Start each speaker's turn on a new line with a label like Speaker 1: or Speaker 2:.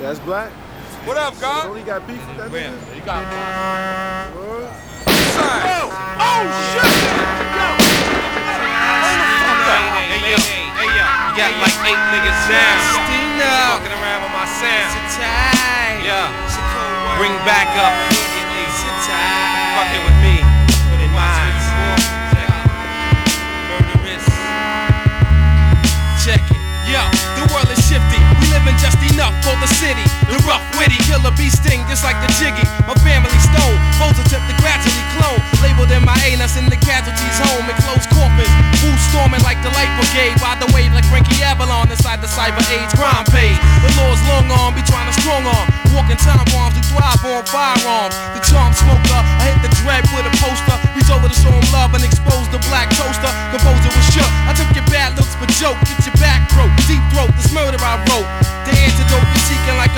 Speaker 1: That's black.
Speaker 2: What up, God?
Speaker 1: Only got beef with that nigga?
Speaker 2: You got
Speaker 1: Word?
Speaker 2: Oh, shit! Hey, yo. You got like 8 niggas down. Walking around with my sound. Yeah. Bring back up immediately. Fucking with me. In minds. Murderous.
Speaker 3: Check it. Yo, the world is shifty. We living just enough for the city. The rough, witty killer bee sting just like the jiggy. My family stone. Foes attempt to gradually clone. Labeled in my anus in the casualties home and closed coffins. Fools storming like the light brigade. By the way, like Frankie Avalon inside the cyber AIDS crime page. The law's long arm be trying to strong arm. Walking time bombs who thrive on firearms. The charm smoker, I hit the dread with a poster. Reach over to show him love and expose the black toaster. Composer was shook. I took your bad looks for joke. Get your back broke. Deep throat, this murder I wrote. The antidote, you're seeking like